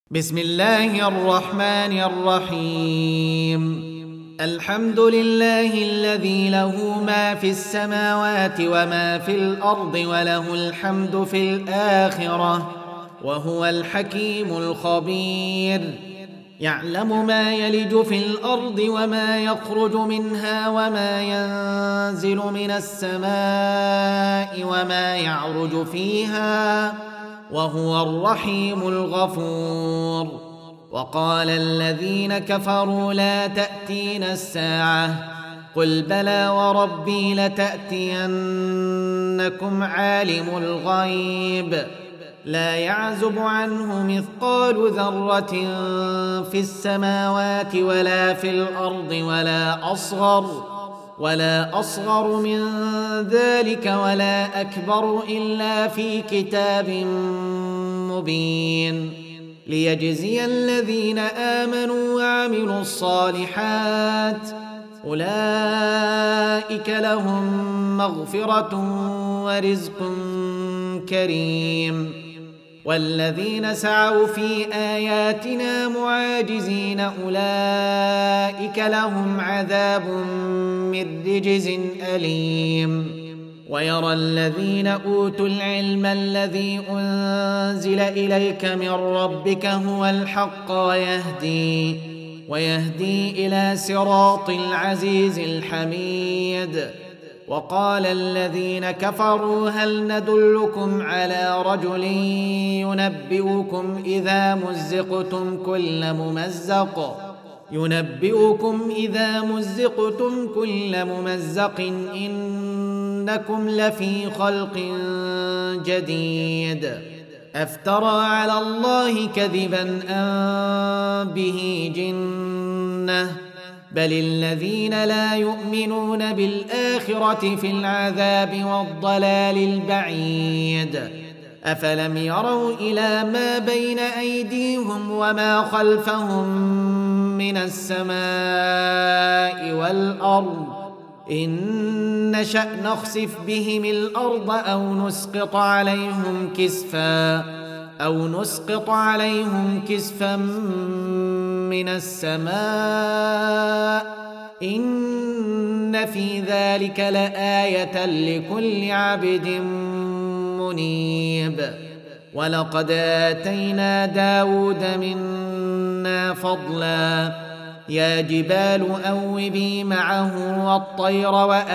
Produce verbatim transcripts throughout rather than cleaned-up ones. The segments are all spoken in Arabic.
بسم الله الرحمن الرحيم. الحمد لله الذي له ما في السماوات وما في الأرض وله الحمد في الآخرة وهو الحكيم الخبير. يعلم ما يلج في الأرض وما يخرج منها وما ينزل من السماء وما يعرج فيها وهو الرحيم الغفور. وقال الذين كفروا لا تأتينا الساعة قل بلى وربي لتأتينكم عالم الغيب لا يعزب عنه مثقال ذرة في السماوات ولا في الأرض ولا أصغر ولا أصغر من ذلك ولا أكبر إلا في كتاب مبين ليجزي الذين آمنوا وعملوا الصالحات أولئك لهم مغفرة ورزق كريم. والذين سعوا في آياتنا معاجزين أولئك لهم عذاب من رجز أليم. ويرى الذين أوتوا العلم الذي أنزل إليك من ربك هو الحق ويهدي ويهدي إلى صراط العزيز الحميد. وقال الذين كفروا هل ندلكم على رجل ينبئكم إذا مزقتم كل ممزق ينبئكم إذا مزقتم كل ممزق إنكم لفي خلق جديد أفترى على الله كذبا أم به جنة بل الذين لا يؤمنون بالآخرة في العذاب والضلال البعيد. أفلم يروا إلى ما بين أيديهم وما خلفهم من السماء والأرض إن نشأ نخسف بهم الأرض أو نسقط عليهم كسفا أو نسقط عليهم كسفا من السماء إن في ذلك لآية لكل عبد منيب. ولقد آتينا داود منا فضلا يا جبال أوبي معه والطير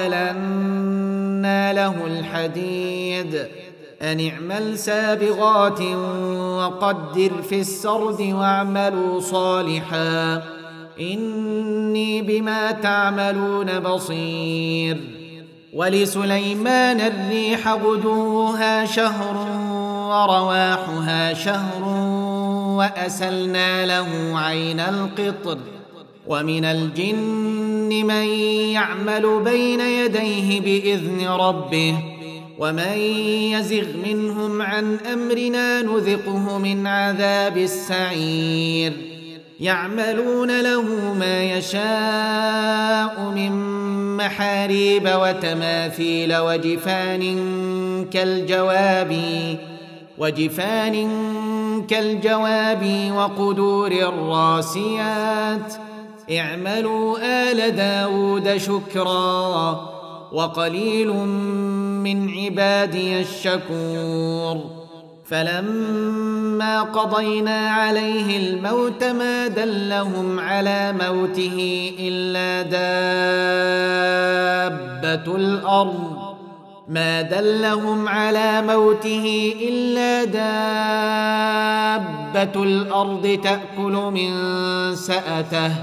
وألنا له الحديد أن اعمل سابغات وقدر في السرد واعملوا صالحا إني بما تعملون بصير. ولسليمان الريح غدوها شهر ورواحها شهر وأسلنا له عين القطر ومن الجن من يعمل بين يديه بإذن ربه ومن يزغ منهم عن أمرنا نذقه من عذاب السعير. يعملون له ما يشاء من محاريب وتماثيل وجفان كالجواب وجفان كالجواب وقدور الراسيات اعملوا آل داود شكرا وقليل من عبادي الشكور. فلما قضينا عليه الموت ما دلهم على موته إلا دابة الأرض ما دلهم على موته إلا دابة الأرض تأكل من سأته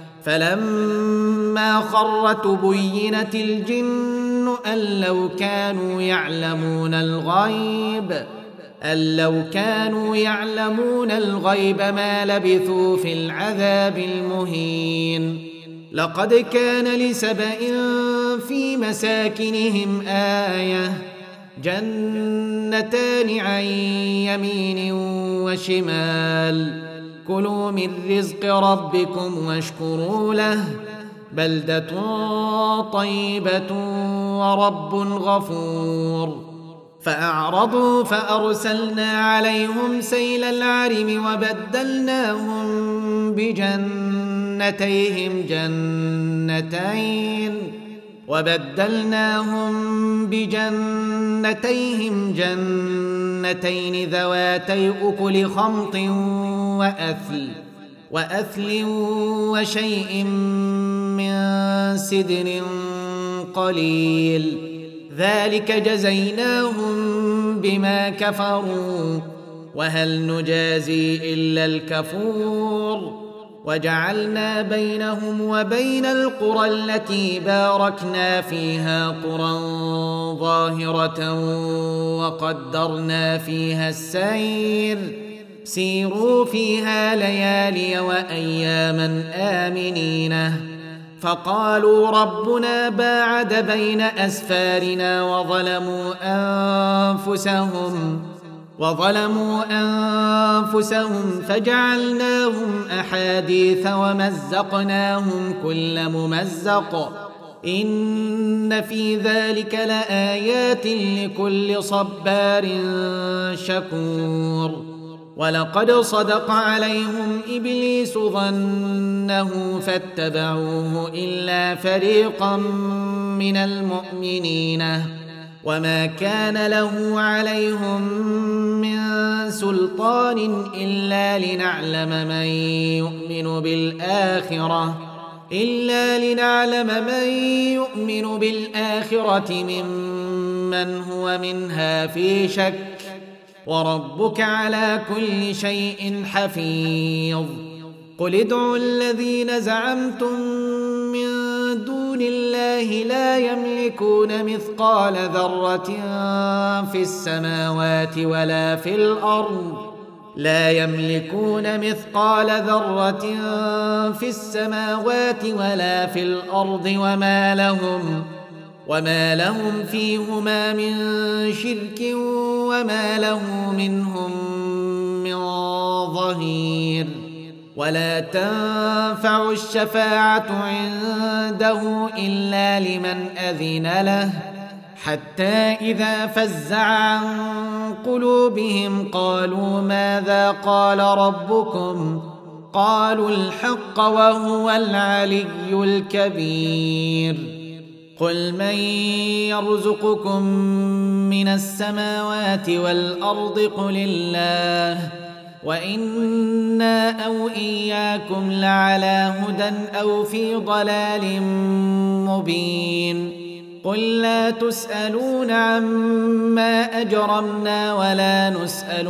فلما خر تبينت الجن أن لو كانوا يعلمون الغيب أن لو كانوا يعلمون الغيب ما لبثوا في العذاب المهين. لقد كان لسبإ في مساكنهم آية جنتان عن يمين وشمال كلوا من رزق ربكم واشكروا له بلدة طيبة ورب غفور. فأعرضوا فأرسلنا عليهم سيل العرم وبدلناهم بجنتيهم جنتين وبدلناهم بجنتيهم جنتين ذواتي أكل خمط وأثل وأثل وشيء من سدر قليل ذلك جزيناهم بما كفروا وهل نجازي إلا الكفور وجعلنا بينهم وبين القرى التي باركنا فيها قرى ظاهرة وقدرنا فيها السير سيروا فيها ليالي وأياما آمنين فقالوا ربنا باعد بين أسفارنا وظلموا أنفسهم وظلموا أنفسهم فجعلناهم أحاديث ومزقناهم كل ممزق إن في ذلك لآيات لكل صبار شكور ولقد صدق عليهم إبليس ظنه فاتبعوه إلا فريقا من المؤمنين وما كان له عليهم من سلطان إلا لنعلم من يؤمن بالآخرة إلا لنعلم من يؤمن بالآخرة ممن هو منها في شك وربك على كل شيء حفيظ قل ادعوا الذين زعمتم من دون الله لا يملكون مثقال ذرة في السماوات ولا في الأرض لا يملكون مثقال ذرة في السماوات ولا في الأرض وما لهم وما لهم فيهما من شرك وما له منهم من ظهير ولا تنفع الشفاعة عنده إلا لمن أذن له حتى إذا فزع عن قلوبهم قالوا ماذا قال ربكم قالوا الحق وهو العلي الكبير قل من يرزقكم من السماوات والأرض قل الله وإنا أو إياكم لعلى هدى أو في ضلال مبين قل لا تسألون عما أجرمنا ولا نسأل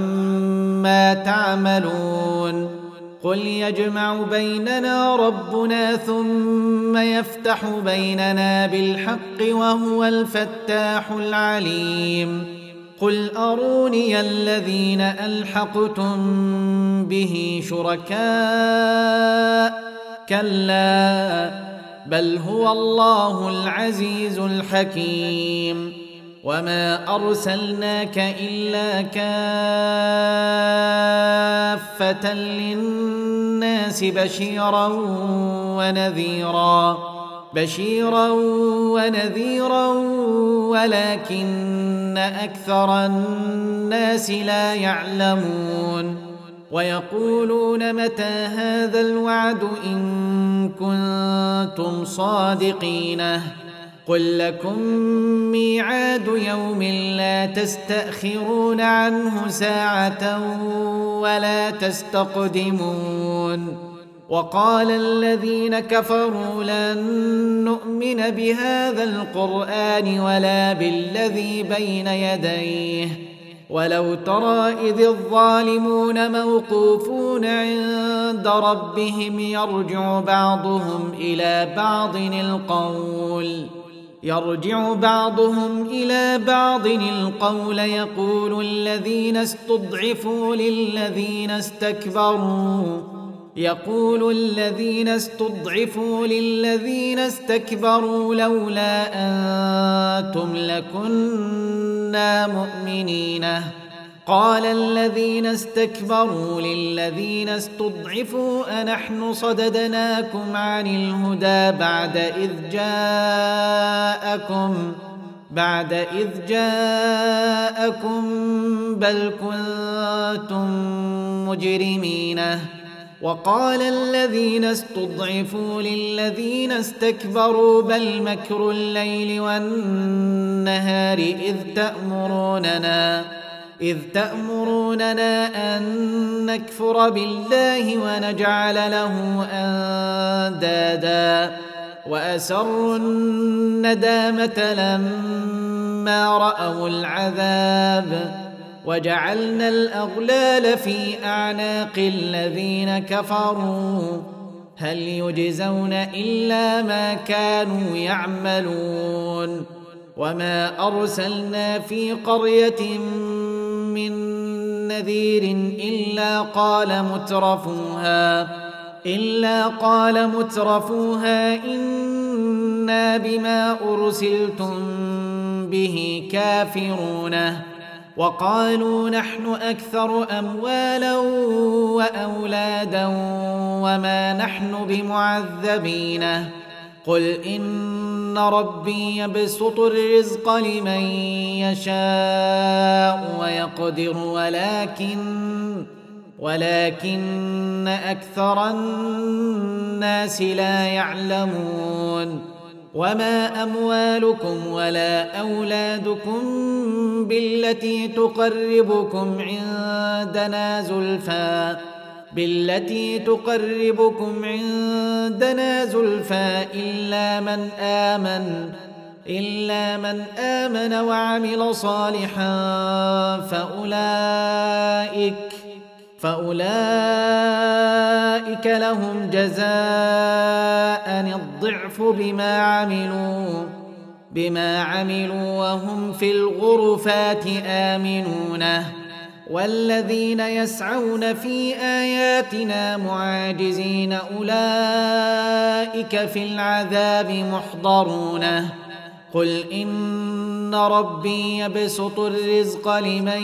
عما تعملون قل يجمع بيننا ربنا ثم يفتح بيننا بالحق وهو الفتاح العليم قل أروني الذين ألحقتم به شركاء كلا بل هو الله العزيز الحكيم وما أرسلناك إلا كافة للناس بشيرا ونذيرا بشيرا ونذيرا ولكن أكثر الناس لا يعلمون ويقولون متى هذا الوعد إن كنتم صادقين قل لكم ميعاد يوم لا تستأخرون عنه ساعة ولا تستقدمون وقال الذين كفروا لن نؤمن بهذا القرآن ولا بالذي بين يديه ولو ترى إذ الظالمون موقوفون عند ربهم يرجع بعضهم إلى بعض القول يرجع بعضهم إلى بعض القول يقول الذين استضعفوا للذين استكبروا يقول الذين استضعفوا للذين استكبروا لولا أنتم لكنا مؤمنين قال الذين استكبروا للذين استضعفوا أنحن صددناكم عن الهدى بعد إذ جاءكم بعد إذ جاءكم بل كنتم مجرمين. وقال الذين استضعفوا للذين استكبروا بل مكر الليل والنهار إذ تأمروننا إذ تأمروننا أن نكفر بالله ونجعل له أندادا وأسروا الندامة لما رأوا العذاب وجعلنا الأغلال في أعناق الذين كفروا هل يجزون إلا ما كانوا يعملون. وما أرسلنا في قرية من نذير إلا قال مترفوها إلا قال مترفوها إنا بما أرسلتم به كافرون. وقالوا نحن أكثر أموالا وأولادا وما نحن بمعذبين. قل إن ربي يبسط الرزق لمن يشاء ويقدر ولكن ولكن أكثر الناس لا يعلمون. وما أموالكم ولا أولادكم بالتي تقربكم عندنا زلفى بالتي تقربكم عندنا زلفى إلا من آمن إلا من آمن وعمل صالحا فأولئك فأولئك لهم جزاء الضعف بما عملوا بما عملوا وهم في الغرفات آمنون. والذين يسعون في آياتنا معاجزين أولئك في العذاب محضرون. قل إن ربي يبسط الرزق لمن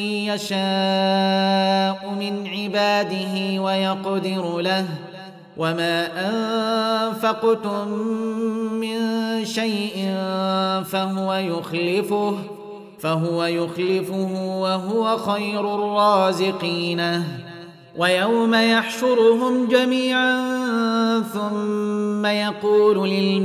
يشاء من عباده ويقدر له وما أنفقتم من شيء فهو يخلفه فهو يخلفه وهو خير الرازقين. ويوم يحشرهم جميعا ثم يقول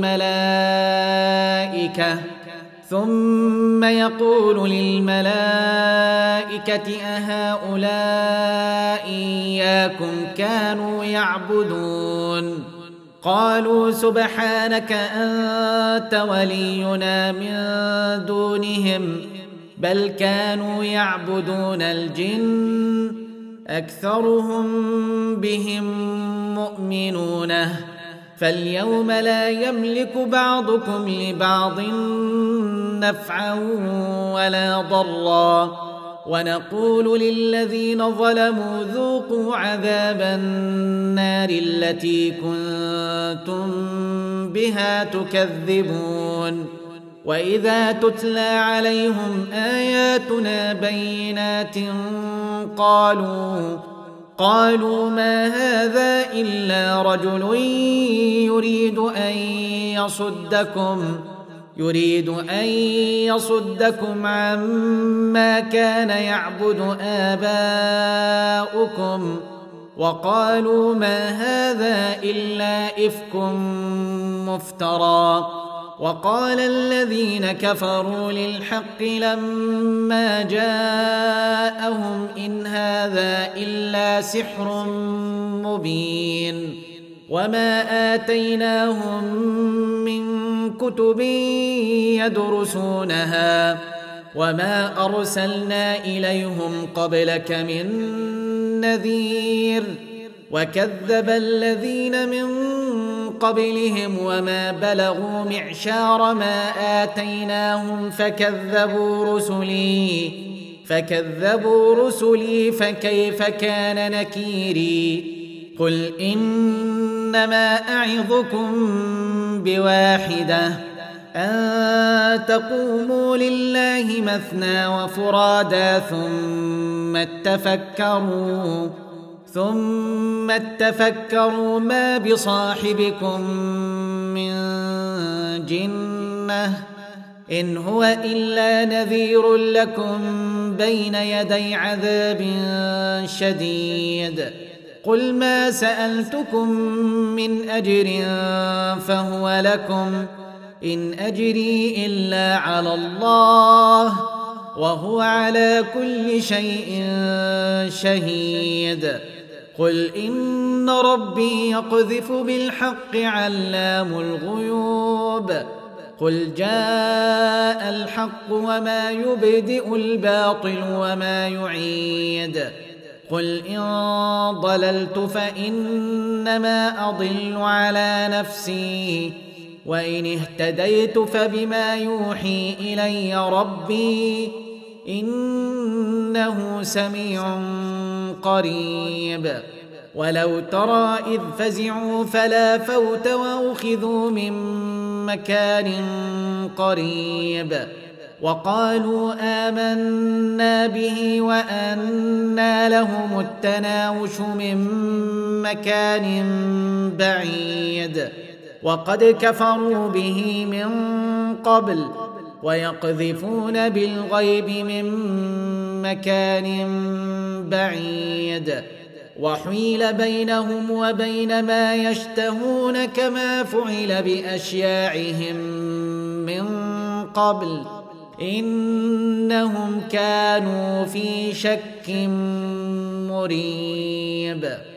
للملائكة ثم يقول للملائكة أهؤلاء إياكم كانوا يعبدون قالوا سبحانك أنت ولينا من دونهم بل كانوا يعبدون الجن أكثرهم بهم مؤمنون. فاليوم لا يملك بعضكم لبعض نفعا ولا ضرا ونقول للذين ظلموا ذوقوا عذاب النار التي كنتم بها تكذبون. وإذا تتلى عليهم آياتنا بينات قالوا قالوا ما هذا إلا رجل يريد أن يصدكم يريد أن يصدكم عما كان يعبد آباؤكم وقالوا ما هذا إلا إفك مفترى. وقال الذين كفروا للحق لما جاءهم إن هذا إلا سحر مبين. وما آتيناهم من كتب يدرسونها وما أرسلنا إليهم قبلك من نذير وكذب الذين من قبلهم وما بلغوا معشار ما آتيناهم فكذبوا رسلي فكذبوا رسلي فكيف كان نكيري. قل إنما أعظكم بواحدة أن تقوموا لله مثنى وفرادا ثم تفكروا ثم تفكروا ما بصاحبكم من جنة إن هو إلا نذير لكم بين يدي عذاب شديد قل ما سألتكم من أجر فهو لكم إن أجري إلا على الله وهو على كل شيء شهيد قل إن ربي يقذف بالحق علام الغيوب قل جاء الحق وما يبدئ الباطل وما يعيد قل إن ضللت فإنما أضل على نفسي وإن اهتديت فبما يوحي إلي ربي إنه سميع قريب ولو ترى إذ فزعوا فلا فوت وأخذوا من مكان قريب وقالوا آمنا به وأنى لهم التناوش من مكان بعيد وقد كفروا به من قبل ويقذفون بالغيب من مكان بعيد وحيل بينهم وبين ما يشتهون كما فعل بأشياعهم من قبل إنهم كانوا في شك مريب.